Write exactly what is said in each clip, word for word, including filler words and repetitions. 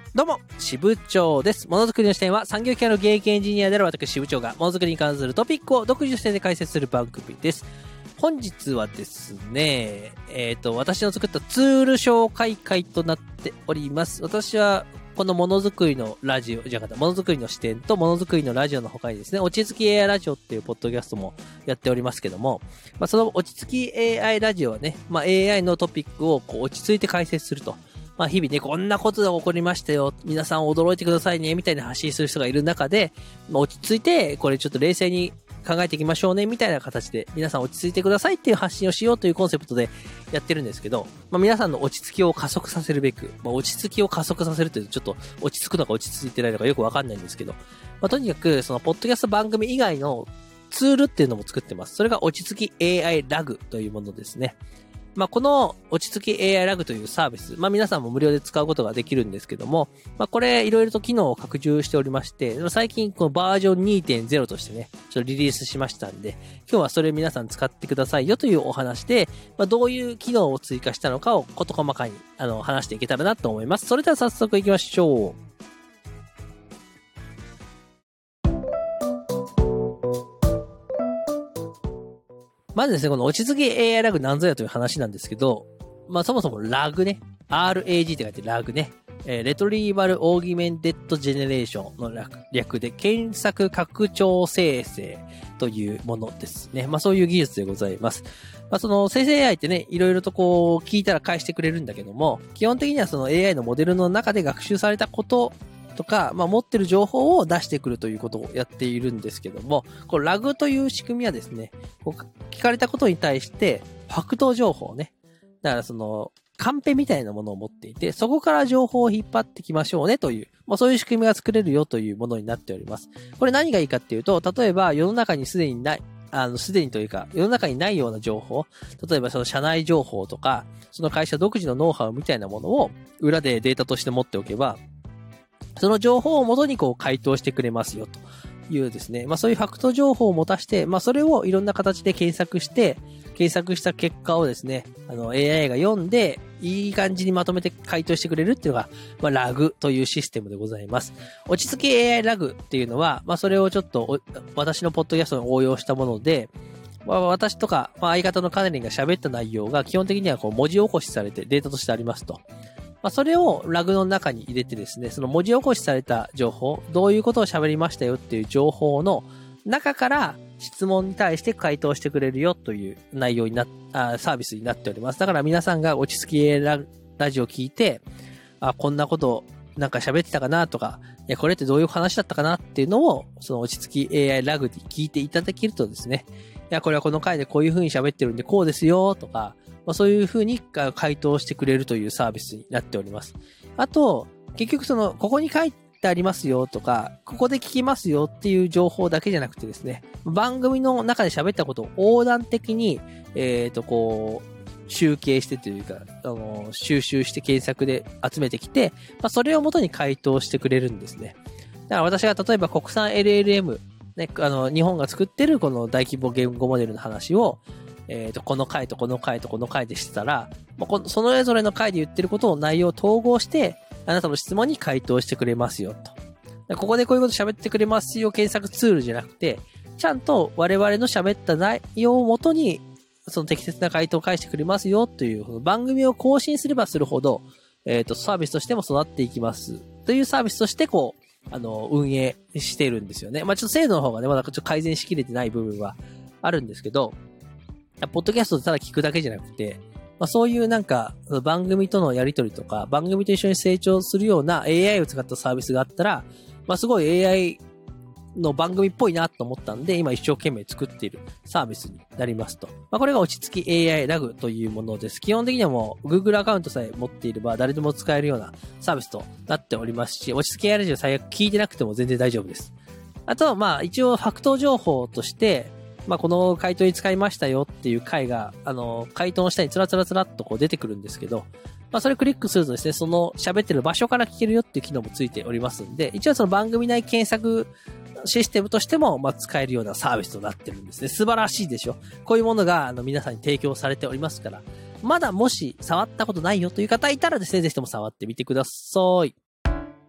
どうも、支部長です。ものづくりの視点は産業機械の現役エンジニアである私支部長がものづくりに関するトピックを独自の視点で解説する番組です。本日はですね、えっと、私の作ったツール紹介会となっております。私はこのものづくりのラジオ、じゃなかった、ものづくりの視点とものづくりのラジオの他にですね、落ち着き エーアイ ラジオっていうポッドキャストもやっておりますけども、まあ、その落ち着き エーアイ ラジオはね、まあ、エーアイ のトピックをこう落ち着いて解説すると。まあ日々ね、こんなことが起こりましたよ。皆さん驚いてくださいね。みたいな発信する人がいる中で、まあ、落ち着いて、これちょっと冷静に考えていきましょうね。みたいな形で、皆さん落ち着いてくださいっていう発信をしようというコンセプトでやってるんですけど、まあ皆さんの落ち着きを加速させるべく、まあ落ち着きを加速させるというとちょっと落ち着くのか落ち着いてないのかよくわかんないんですけど、まあとにかくそのポッドキャスト番組以外のツールっていうのも作ってます。それが落ち着き エーアイ ラグというものですね。まあ、この落ち着き エーアイ ラグというサービス、まあ、皆さんも無料で使うことができるんですけども、まあ、これいろいろと機能を拡充しておりまして、最近このバージョン にてんゼロ としてね、ちょっとリリースしましたんで、今日はそれ皆さん使ってくださいよというお話で、まあ、どういう機能を追加したのかを事細かにあの話していけたらなと思います。それでは早速行きましょう。まずですね、この落ち着き エーアイ ラグなんぞやという話なんですけど、まあそもそもラグね、アールエージー って書いてラグね、えー、レトリーバルオーギュメンテッドジェネレーションの略で検索拡張生成というものですね。まあそういう技術でございます。まあその生成 エーアイ ってね、いろいろとこう聞いたら返してくれるんだけども、基本的にはその エーアイ のモデルの中で学習されたこととか、まあ、持ってる情報を出してくるということをやっているんですけども、このラグという仕組みはですね、こう聞かれたことに対して、ファクト情報ね。だからその、カンペみたいなものを持っていて、そこから情報を引っ張ってきましょうねという、まあ、そういう仕組みが作れるよというものになっております。これ何がいいかっていうと、例えば世の中にすでにない、あの、すでにというか、世の中にないような情報、例えばその社内情報とか、その会社独自のノウハウみたいなものを裏でデータとして持っておけば、その情報をもとにこう回答してくれますよというですね。まあそういうファクト情報を持たして、まあそれをいろんな形で検索して、検索した結果をですね、あの エーアイ が読んで、いい感じにまとめて回答してくれるっていうのが、まあラグというシステムでございます。落ち着き エーアイ ラグっていうのは、まあそれをちょっと私のポッドキャストに応用したもので、まあ、私とか、まあ、相方のカネリンが喋った内容が基本的にはこう文字起こしされてデータとしてありますと。まあ、それをラグの中に入れてですね、その文字起こしされた情報、どういうことを喋りましたよっていう情報の中から質問に対して回答してくれるよという内容になっ、あ、サービスになっております。だから皆さんが落ち着きラ、ラジオ聞いて、あ、こんなことなんか喋ってたかなとか、いや、これってどういう話だったかなっていうのを、その落ち着き エーアイ ラグで聞いていただけるとですね、いや、これはこの回でこういう風に喋ってるんでこうですよとか、まあ、そういう風に回答してくれるというサービスになっております。あと、結局その、ここに書いてありますよとか、ここで聞きますよっていう情報だけじゃなくてですね、番組の中で喋ったことを横断的に、えっと、こう、集計してというか、あの、収集して検索で集めてきて、まあ、それを元に回答してくれるんですね。だから私が例えば国産 エルエルエム、ね、あの、日本が作ってるこの大規模言語モデルの話を、えっと、この回とこの回とこの回でしてたら、まあ、このそれぞれの回で言ってることを内容を統合して、あなたの質問に回答してくれますよと。ここでこういうこと喋ってくれますよ検索ツールじゃなくて、ちゃんと我々の喋った内容をもとに、その適切な回答を返してくれますよという、番組を更新すればするほど、えっと、サービスとしても育っていきます。というサービスとしてこう、あの、運営してるんですよね。まあ、ちょっと精度の方がね、まだちょっと改善しきれてない部分はあるんですけど、ポッドキャストでただ聞くだけじゃなくて、まあ、そういうなんか、番組とのやりとりとか、番組と一緒に成長するような エーアイ を使ったサービスがあったら、まあ、すごい エーアイ の番組っぽいなと思ったんで、今一生懸命作っているサービスになりますと。まあ、これが落ち着き エーアイ ラグというものです。基本的にはもう Google アカウントさえ持っていれば誰でも使えるようなサービスとなっておりますし、落ち着き エーアイ ラジオ最悪聞いてなくても全然大丈夫です。あと、まあ一応ファクト情報として、まあ、この回答に使いましたよっていう回が、あの、回答の下につらつらつらっとこう出てくるんですけど、まあ、それクリックするとですね、その喋ってる場所から聞けるよっていう機能もついておりますんで、一応その番組内検索システムとしても、まあ、使えるようなサービスとなってるんですね。素晴らしいでしょ。こういうものが、あの、皆さんに提供されておりますから、まだもし触ったことないよという方いたらですね、ぜひとも触ってみてください。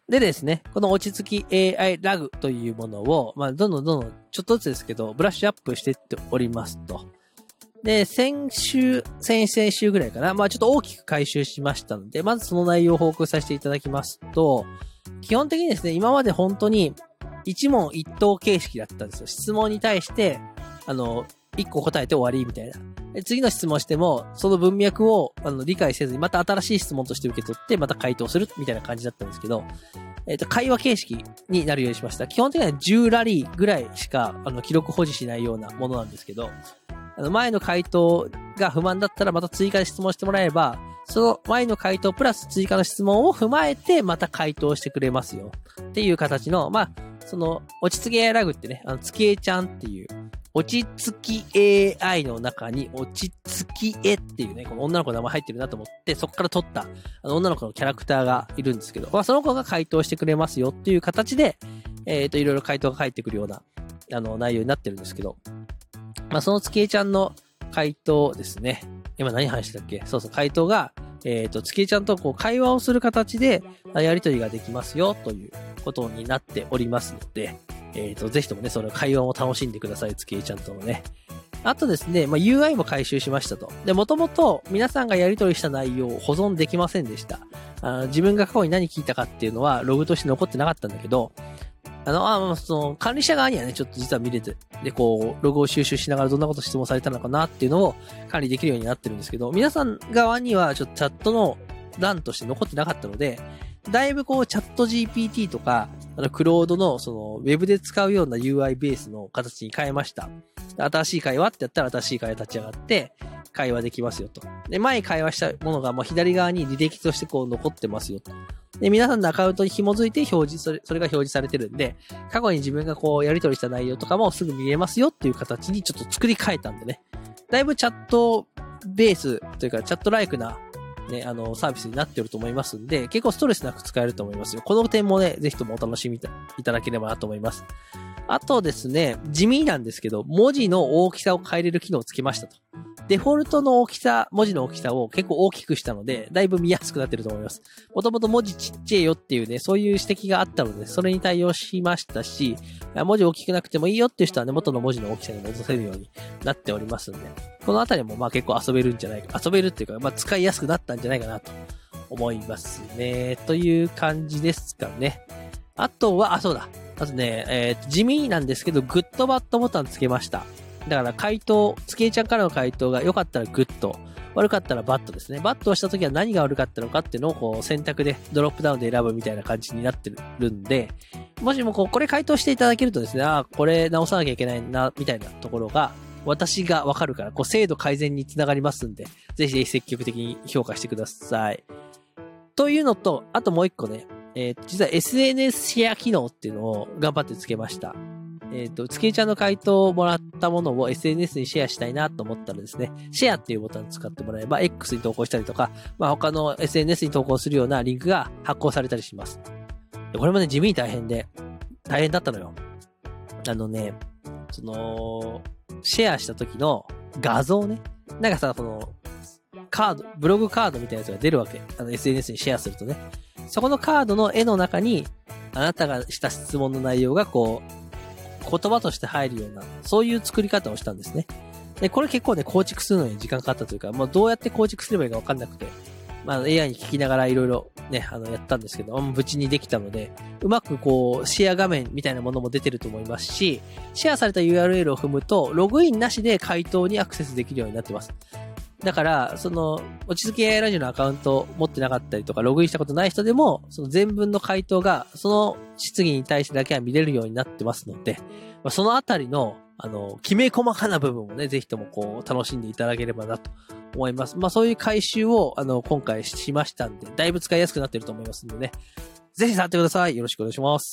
でですね、この落ち着き エーアイ ラグというものを、まあ、どんどんどんどん、ちょっとずつですけど、ブラッシュアップしていっておりますと。で、先週、先々週ぐらいかな。まあ、ちょっと大きく回収しましたので、まずその内容を報告させていただきますと、基本的にですね、今まで本当に一問一答形式だったんですよ。質問に対して、あの、一個答えて終わりみたいな。で次の質問しても、その文脈をあの理解せずに、また新しい質問として受け取って、また回答するみたいな感じだったんですけど、えっと、会話形式になるようにしました。基本的にはじゅうラリーぐらいしか、あの、記録保持しないようなものなんですけど、あの、前の回答が不満だったら、また追加で質問してもらえば、その前の回答プラス追加の質問を踏まえて、また回答してくれますよ。っていう形の、まあ、その、落ち着き エーアイ ラグってね、あの、つきえちゃんっていう、落ち着き エーアイ の中に、落ち着きえっていうね、この女の子の名前入ってるなと思って、そこから取った、あの、女の子のキャラクターがいるんですけど、まあ、その子が回答してくれますよっていう形で、えっと、いろいろ回答が返ってくるような、あの、内容になってるんですけど、まあ、そのつきえちゃんの回答ですね。今何話してたっけ？そうそう、回答が、えっと、つきえちゃんとこう会話をする形でやり取りができますよということになっておりますので、えっと、ぜひともね、その会話も楽しんでください、つきえちゃんとのね。あとですね、まあ、ユーアイ も回収しましたと。で、もともと皆さんがやり取りした内容を保存できませんでした。あ自分が過去に何聞いたかっていうのはログとして残ってなかったんだけど、あの、あ、その、管理者側にはね、ちょっと実は見れて、で、こう、ログを収集しながらどんなこと質問されたのかなっていうのを管理できるようになってるんですけど、皆さん側にはちょっとチャットの欄として残ってなかったので、だいぶこう、チャット ジーピーティー とか、あの、クロードの、その、ウェブで使うような ユーアイ ベースの形に変えました。新しい会話ってやったら新しい会話立ち上がって、会話できますよと。で、前会話したものがもう左側に履歴としてこう残ってますよと。で、皆さんのアカウントに紐づいて表示、それ、それが表示されてるんで、過去に自分がこうやり取りした内容とかもすぐ見れますよっていう形にちょっと作り変えたんでね。だいぶチャットベースというかチャットライクなね、あの、サービスになってると思いますんで、結構ストレスなく使えると思いますよ。この点もね、ぜひともお楽しみいただければなと思います。あとですね、地味なんですけど、文字の大きさを変えれる機能をつけましたと。デフォルトの大きさ、文字の大きさを結構大きくしたので、だいぶ見やすくなってると思います。もともと文字ちっちゃいよっていうね、そういう指摘があったので、それに対応しましたし、文字大きくなくてもいいよっていう人はね、元の文字の大きさに戻せるようになっておりますんで、このあたりもまあ結構遊べるんじゃないか、遊べるっていうか、まあ使いやすくなったんじゃないかなと思いますね。という感じですかね。あとは、あ、そうだ。あとね、えー、地味なんですけど、グッドバッドボタンつけました。だから回答、つけいちゃんからの回答が良かったらグッド、悪かったらバッドですね。バッドをした時は何が悪かったのかっていうのをこう選択でドロップダウンで選ぶみたいな感じになってるんで、もしもこうこれ回答していただけるとですね、ああ、これ直さなきゃいけないな、みたいなところが、私がわかるから、こう精度改善につながりますんで、ぜひぜひ積極的に評価してください。というのと、あともう一個ね、えー、実は エスエヌエス シェア機能っていうのを頑張ってつけました。えっと、つけいちゃんの回答をもらったものを エスエヌエス にシェアしたいなと思ったらですね、シェアっていうボタンを使ってもらえば X に投稿したりとか、まあ他の エスエヌエス に投稿するようなリンクが発行されたりします。これもね、地味に大変で、大変だったのよ。あのね、その、シェアした時の画像ね、なんかさ、その、カード、ブログカードみたいなやつが出るわけ。あの エスエヌエス にシェアするとね。そこのカードの絵の中に、あなたがした質問の内容がこう、言葉として入るような、そういう作り方をしたんですね。で、これ結構ね、構築するのに時間かかったというか、もうどうやって構築すればいいかわかんなくて、まあ エーアイ に聞きながらいろいろね、あの、やったんですけど、無事にできたので、うまくこう、シェア画面みたいなものも出てると思いますし、シェアされた ユーアールエル を踏むと、ログインなしで回答にアクセスできるようになってます。だから、その、落ち着き エーアイ ラジオのアカウント持ってなかったりとか、ログインしたことない人でも、その全文の回答が、その質疑に対してだけは見れるようになってますので、まあ、そのあたりの、あの、きめ細かな部分もね、ぜひともこう、楽しんでいただければなと思います。まあ、そういう回収を、あの、今回しましたんで、だいぶ使いやすくなってると思いますんでね。ぜひ触ってください。よろしくお願いします。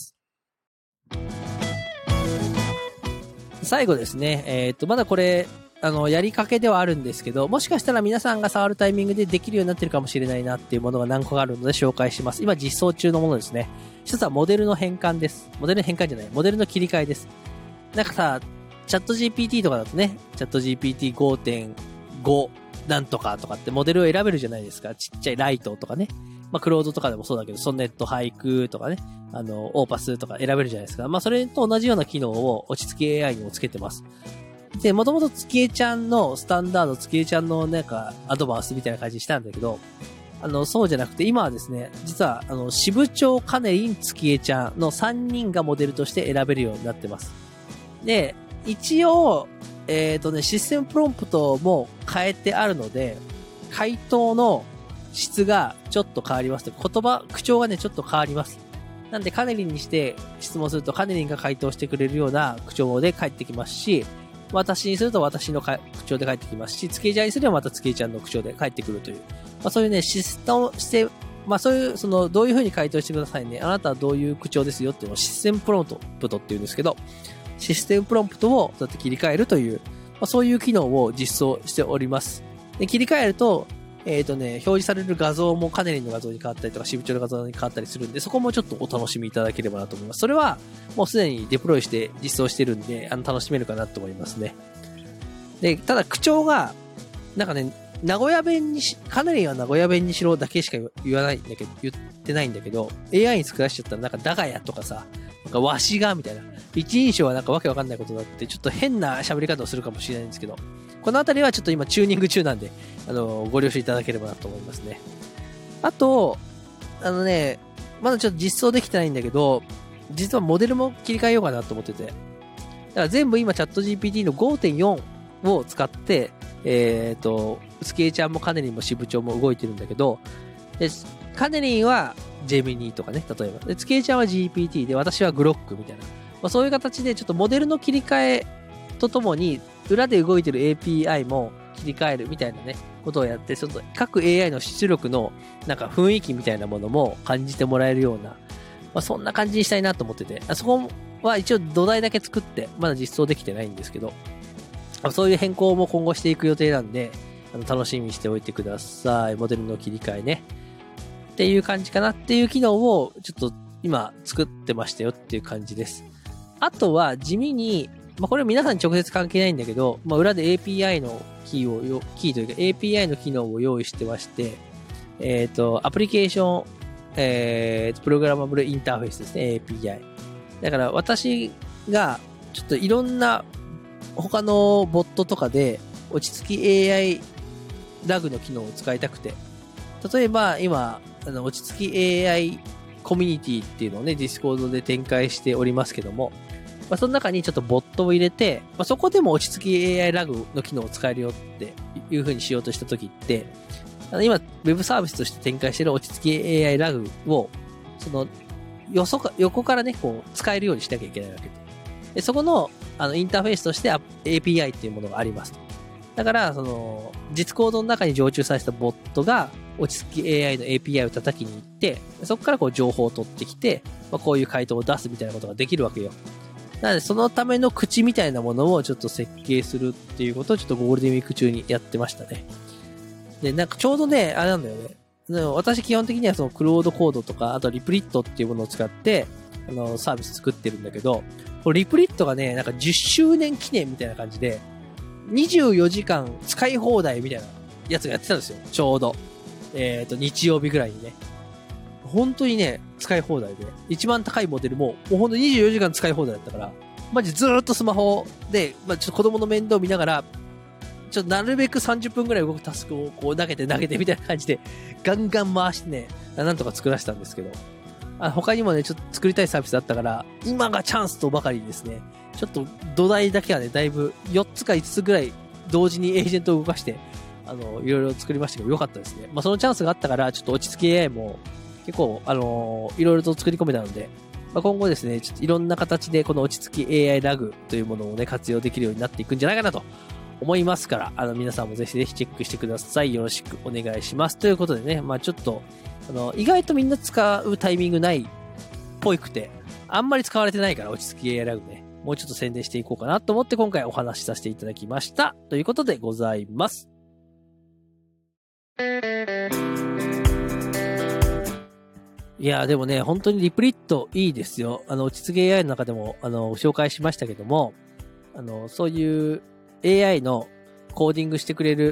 最後ですね、えっと、まだこれ、あの、やりかけではあるんですけど、もしかしたら皆さんが触るタイミングでできるようになってるかもしれないなっていうものが何個かあるので紹介します。今実装中のものですね。一つはモデルの変換です。モデルの変換じゃない。モデルの切り替えです。なんかさ、チャット ジーピーティー とかだとね、チャット ジーピーティーごてんご なんとかとかってモデルを選べるじゃないですか。ちっちゃいライトとかね。 まあ、クロードとかでもそうだけど、ソネット、俳句とかね、あの、オーパスとか選べるじゃないですか。まあ、それと同じような機能を落ち着き エーアイ にもつけてます。で、もともと月江ちゃんのスタンダード、月江ちゃんのなんか、アドバンスみたいな感じにしたんだけど、あの、そうじゃなくて、今はですね、実は、あの、支部長カネリン月江ちゃんのさんにんがモデルとして選べるようになってます。で、一応、えっとね、システムプロンプトも変えてあるので、回答の質がちょっと変わりますと。言葉、口調がね、ちょっと変わります。なんで、カネリンにして質問すると、カネリンが回答してくれるような口調で返ってきますし、私にすると私の口調で返ってきますし、つけちゃんにすればまたつけちゃんの口調で返ってくるという。まあそういうね、システム、して、まあそういう、その、どういう風に回答してくださいね。あなたはどういう口調ですよっていうのをシステムプロンプトっていうんですけど、システムプロンプトをそうやって切り替えるという、まあそういう機能を実装しております。で、切り替えると、えっとね、表示される画像もカネリンの画像に変わったりとか、支部長の画像に変わったりするんで、そこもちょっとお楽しみいただければなと思います。それは、もうすでにデプロイして実装してるんで、あの、楽しめるかなと思いますね。で、ただ口調が、なんかね、名古屋弁にし、カネリンは名古屋弁にしろだけしか言わないんだけど、言ってないんだけど、エーアイ に作らしちゃったらなんかダガヤとかさ、なんかわしがみたいな、一人称はなんかわけわかんないことになって、ちょっと変な喋り方をするかもしれないんですけど、このあたりはちょっと今チューニング中なんで、あの、ご了承いただければなと思いますね。あと、あのね、まだちょっと実装できてないんだけど、実はモデルも切り替えようかなと思ってて。だから全部今チャット ジーピーティー の ごてんよん を使って、えっと、スケイちゃんもカネリンも支部長も動いてるんだけど、で、カネリンはジェミニーとかね、例えば。で、スケイちゃんは ジーピーティー で、私はグロックみたいな。まあ、そういう形でちょっとモデルの切り替えとともに、裏で動いてる エーピーアイ も切り替えるみたいなね、ことをやって、ちょっと各 エーアイ の出力のなんか雰囲気みたいなものも感じてもらえるような、まあ、そんな感じにしたいなと思ってて、そこは一応土台だけ作って、まだ実装できてないんですけど、そういう変更も今後していく予定なんで、あの楽しみにしておいてください。モデルの切り替えね。っていう感じかなっていう機能をちょっと今作ってましたよっていう感じです。あとは地味に、まあ、これ皆さんに直接関係ないんだけど、まあ、裏で エーピーアイ のキーをよ、キーというか エーピーアイ の機能を用意してまして、えっと、アプリケーション、えー、プログラマブルインターフェースですね、エーピーアイ。だから私がちょっといろんな他のボットとかで落ち着き エーアイ ラグの機能を使いたくて、例えば今、あの落ち着き エーアイ コミュニティっていうのをね、ディスコードで展開しておりますけども、まあ、その中にちょっとボットを入れて、まあ、そこでも落ち着き エーアイ ラグの機能を使えるよっていう風にしようとしたときって、あの今、ウェブサービスとして展開している落ち着き エーアイ ラグを、その、よそか、横からね、こう、使えるようにしなきゃいけないわけで。で、そこの、あの、インターフェースとして エーピーアイ っていうものがありますと。だから、その、実コードの中に常駐させたボットが、落ち着き エーアイ の エーピーアイ を叩きに行って、そこからこう情報を取ってきて、まあ、こういう回答を出すみたいなことができるわけよ。なので、そのための口みたいなものをちょっと設計するっていうことをちょっとゴールデンウィーク中にやってましたね。で、なんかちょうどね、あれなんだよね。私基本的にはそのクロードコードとか、あとリプリットっていうものを使って、あの、サービス作ってるんだけど、これリプリットがね、なんかじゅっしゅうねん記念みたいな感じで、にじゅうよじかん使い放題みたいなやつがやってたんですよ。ちょうど。えっと、日曜日ぐらいにね。本当にね、使い放題で。一番高いモデルも、もうほんとにじゅうよじかん使い放題だったから、マジずーっとスマホで、まあ、ちょっと子供の面倒見ながら、ちょっとなるべくさんじゅっぷんぐらい動くタスクをこう投げて投げてみたいな感じで、ガンガン回してね、なんとか作らせたんですけど、あ他にもね、ちょっと作りたいサービスだったから、今がチャンスとばかりにですね、ちょっと土台だけはね、だいぶよっつかいつつぐらい同時にエージェントを動かして、あの、いろいろ作りましたけど、よかったですね。まあ、そのチャンスがあったから、ちょっと落ち着き エーアイ も結構、あのー、いろいろと作り込めたので、まあ、今後ですね、ちょっといろんな形でこの落ち着き エーアイ ラグというものをね、活用できるようになっていくんじゃないかなと思いますから、あの、皆さんもぜひぜひチェックしてください。よろしくお願いします。ということでね、まあちょっと、あの、意外とみんな使うタイミングないっぽいくて、あんまり使われてないから、落ち着き エーアイ ラグね、もうちょっと宣伝していこうかなと思って今回お話しさせていただきました。ということでございます。いや、でもね、本当にリプリットいいですよ。あの、落ち着き エーアイ の中でも、あの、紹介しましたけども、あの、そういう エーアイ のコーディングしてくれる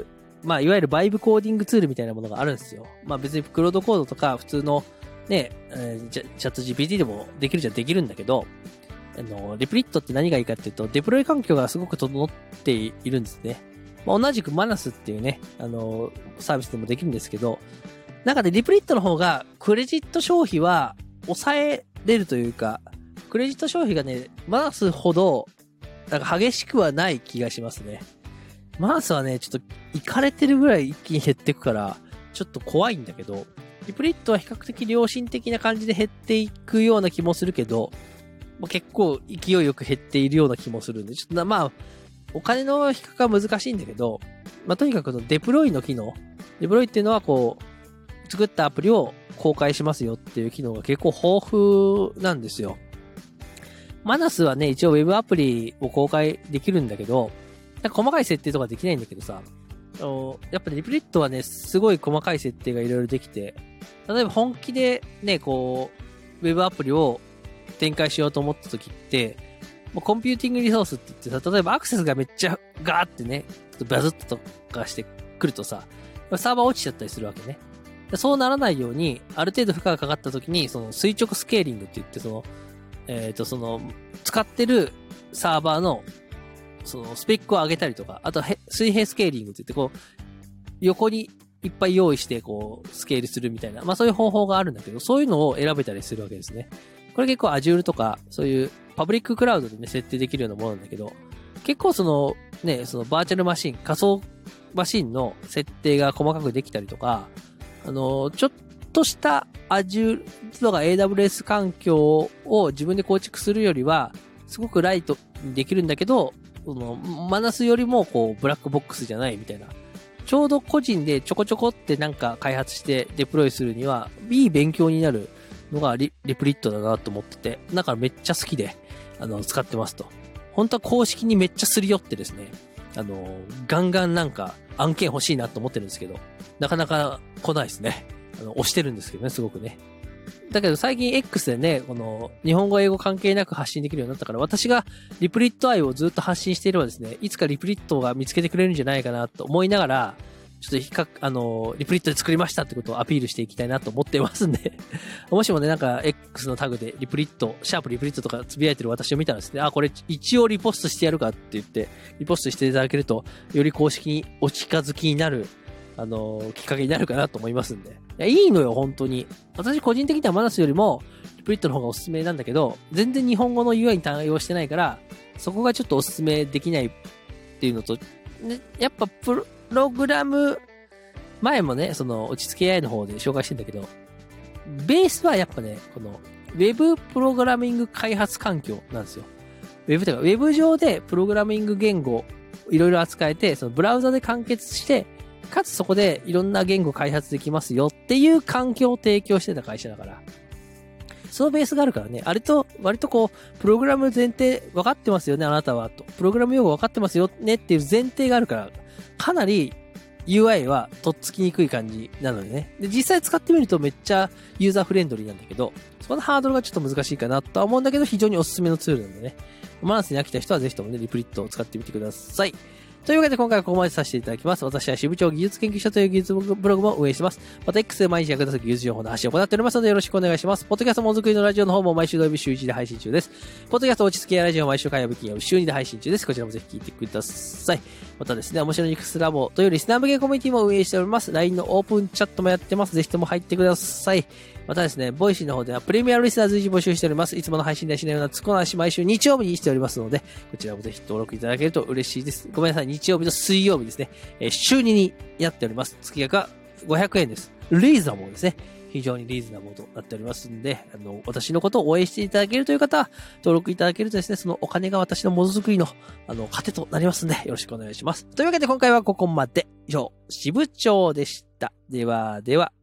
まあ、いわゆるバイブコーディングツールみたいなものがあるんですよ。まあ別にクロードコードとか普通のね、えー、チャット ジーピーティー でもできるじゃできるんだけど、あの、リプリットって何がいいかっていうと、デプロイ環境がすごく整っているんですね。まあ、同じくマナスっていうね、あの、サービスでもできるんですけど、中でリプリットの方がクレジット消費は抑えれるというか、クレジット消費がね、マナスほど、なんか激しくはない気がしますね。マナスはね、ちょっと、いかれてるぐらい一気に減っていくから、ちょっと怖いんだけど、リプリットは比較的良心的な感じで減っていくような気もするけど、まあ、結構勢いよく減っているような気もするんで、ちょっとまあ、お金の比較は難しいんだけど、まあとにかくデプロイの機能、デプロイっていうのはこう、作ったアプリを公開しますよっていう機能が結構豊富なんですよ。マナスはね、一応 Web アプリを公開できるんだけど、なんか細かい設定とかできないんだけどさ、やっぱりリプリットはね、すごい細かい設定がいろいろできて、例えば本気でね、こう、Web アプリを展開しようと思った時って、もうコンピューティングリソースって言ってさ、例えばアクセスがめっちゃガーってね、バズッとかしてくるとさ、サーバー落ちちゃったりするわけね。そうならないように、ある程度負荷がかかった時に、その垂直スケーリングって言って、その、えっと、その、使ってるサーバーの、その、スペックを上げたりとか、あとは水平スケーリングって言って、こう、横にいっぱい用意して、こう、スケールするみたいな、まあそういう方法があるんだけど、そういうのを選べたりするわけですね。これ結構 Azure とか、そういうパブリッククラウドでね、設定できるようなものなんだけど、結構その、ね、そのバーチャルマシン、仮想マシンの設定が細かくできたりとか、あの、ちょっとした Azure とか エーダブリューエス 環境を自分で構築するよりは、すごくライトにできるんだけど、その、マナスよりもこう、ブラックボックスじゃないみたいな。ちょうど個人でちょこちょこってなんか開発してデプロイするには、いい勉強になるのがリ、リプリットだなと思ってて、だからめっちゃ好きで、あの、使ってますと。本当は公式にめっちゃすり寄ってですね、あの、ガンガンなんか案件欲しいなと思ってるんですけど、なかなか来ないですね。あの、押してるんですけどね、すごくね。だけど最近 X でね、この、日本語英語関係なく発信できるようになったから、私がリプリット愛をずっと発信していればですね、いつかリプリットが見つけてくれるんじゃないかなと思いながら、ちょっと比較、あの、リプリットで作りましたってことをアピールしていきたいなと思ってますんで、もしもね、なんか X のタグでリプリット、シャープリプリットとかつぶやいてる私を見たらですね、あ、これ一応リポストしてやるかって言って、リポストしていただけると、より公式にお近づきになる、あの、きっかけになるかなと思いますんで。いや、いいのよ、本当に。私個人的にはマナスよりも、リプリットの方がおすすめなんだけど、全然日本語の ユーアイ に対応してないから、そこがちょっとおすすめできないっていうのと、ね、やっぱプロ、プログラム、前もね、その落ち着け エーアイ の方で紹介してんだけど、ベースはやっぱね、この Web プログラミング開発環境なんですよ。Web というか、Web 上でプログラミング言語いろいろ扱えて、そのブラウザで完結して、かつそこでいろんな言語開発できますよっていう環境を提供してた会社だから、そのベースがあるからね、あれと割とこう、プログラム前提分かってますよね、あなたはと。プログラム用語分かってますよねっていう前提があるから、かなり ユーアイ はとっつきにくい感じなのでね。で、実際使ってみるとめっちゃユーザーフレンドリーなんだけど、そのハードルがちょっと難しいかなとは思うんだけど、非常におすすめのツールなんでね。マナスに飽きた人はぜひともね、リプリットを使ってみてください。というわけで今回はここまでさせていただきます。私は支部長技術研究所という技術ブログも運営しています。また X で毎日役立つ技術情報の発信を行っておりますのでよろしくお願いします。ポッドキャストものづくりのラジオの方も毎週土曜日週いちで配信中です。ポッドキャスト落ち着きやラジオ毎週火曜日金曜日週にで配信中です。こちらもぜひ聞いてください。またですね、面白いニクスラボというリスナー向けコミュニティも運営しております。ライン のオープンチャットもやってます。ぜひとも入ってください。またですね、ボイシーの方ではプレミアムリスナー随時募集しております。いつもの配信ではしないようなつこなし毎週日曜日にしておりますので、こちらもぜひ登録いただけると嬉しいです。ごめんなさい、日曜日と水曜日ですね、えー、週ににやっております。月額はごひゃくえんです。リーズナブルですね。非常にリーズナブルとなっておりますんで、あの、私のことを応援していただけるという方は、登録いただけるとですね、そのお金が私のものづくりの、あの、糧となりますんで、よろしくお願いします。というわけで今回はここまで。以上、支部長でした。ではでは。